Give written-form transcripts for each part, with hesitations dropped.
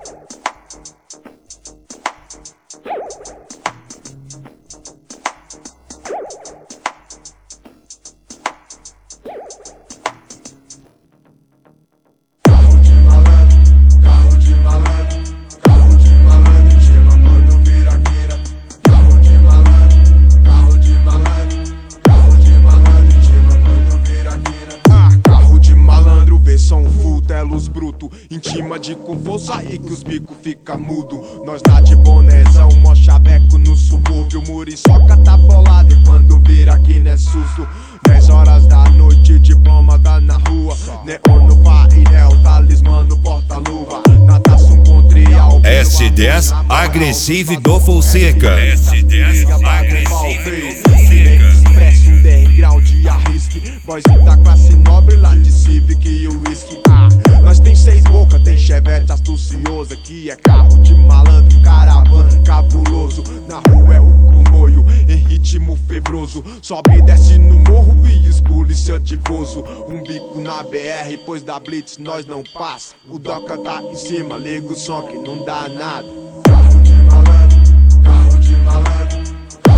Intima de com força aí que os bicos fica mudo. Nós lá de bonezão, mó chaveco no subúrbio. Muriçoca tá bolado quando vira aqui não é susto. 10 horas da noite, diplomata na rua. Neon no painel, talismã no porta-luva. Natação contrial. S10 Agressive do Fonseca. S10 Agressive do Fonseca. Expresso underground de arrisque. Boys da classe nobre lá de Civic e o whisky. Nós tem 6 boca, tem chevette astuciosa. Que é carro de malandro, caravana, cabuloso. Na rua é o comboio, em ritmo febroso. Sobe e desce no morro, vias polícia de gozo. Um bico na BR, pois da blitz nós não passa. O Doca tá em cima, liga o som que não dá nada. Carro de malandro, carro de malandro.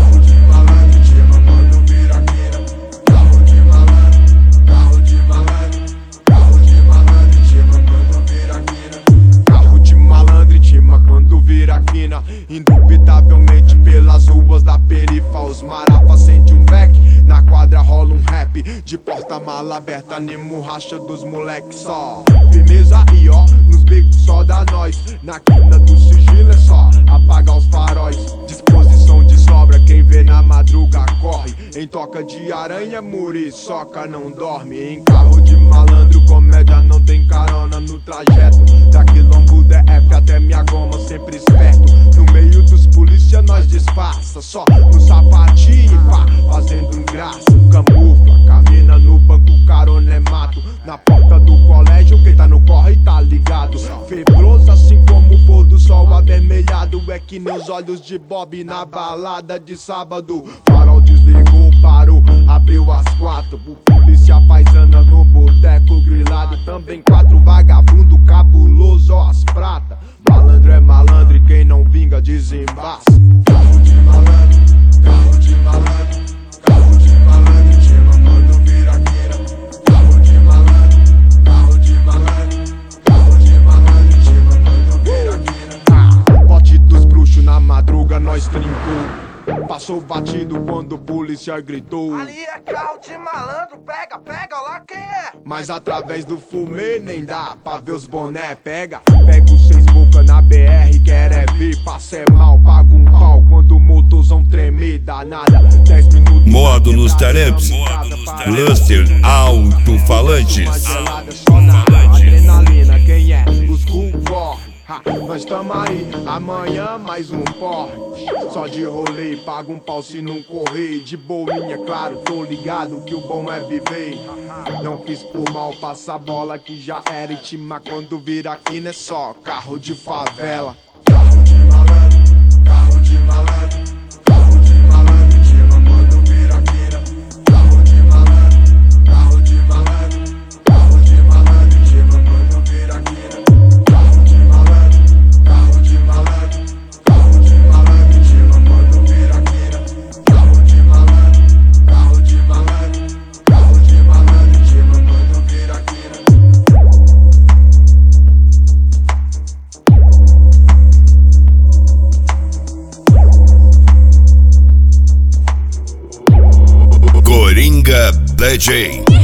Indubitavelmente pelas ruas da perifa os marafa acende um beck. Na quadra rola um rap de porta-mala aberta, animo racha dos moleque só. Firmeza e ó, nos becos só dá nós. Na quina do sigilo é só apagar os faróis. Disposição de sobra, quem vê na madruga corre. Em toca de aranha, muriçoca não dorme. Em carro de malandro, comédia não tem carona no trajeto. Da quilombo DF até minha goma, sempre esperto. No meio dos polícia nós disfarça, só no sapatinho e pá, fazendo graça. Camufla, camina no banco, carona é mato. Na porta do colégio, quem tá no corre tá ligado. Febroso assim como o pôr do sol avermelhado. É que nos olhos de Bob na balada de sábado. Farol desligou, parou, abriu às 4. O polícia paisana no boteco grilado. Também 4 vagabundo cabuloso, ó as prata. Malandro é malandro e quem não vinga desembaça. Carro de malandro, carro de malandro, carro de malandro, chama quando vira queira. Carro de malandro, carro de malandro, carro de malandro, chama quando vira queira. Bote dos bruxos na madruga nós trincou. Passou batido quando o polícia gritou. Ali é carro de malandro, pega, pega lá quem é. Mas através do fumê nem dá pra ver os boné. Pega os 6 boca na BR, quer é ver, passa é mal, paga um pau. Quando o motorzão treme, dá nada. 10 minutos. Modo nos tareps, Luster Alto-Falantes. Adrenalina, quem é? Os cu corre. Nós tamo aí, amanhã mais um porre. Só de rolê, paga um pau se não correr. De boinha, claro, tô ligado que o bom é viver. Não fiz por mal, passa a bola que já era intima. Quando vira aqui não é só carro de favela. Carro de malandro, carro de malandro, carro de malandro, chama quando vira queira. Carro de malandro, carro de malandro, carro de malandro, chama quando vira queira. Carro de malandro, carro de malandro, carro de malandro, chama quando vira queira. Carro de malandro, carro de malandro, carro de malandro, chama quando vira queira. Coringa DJ.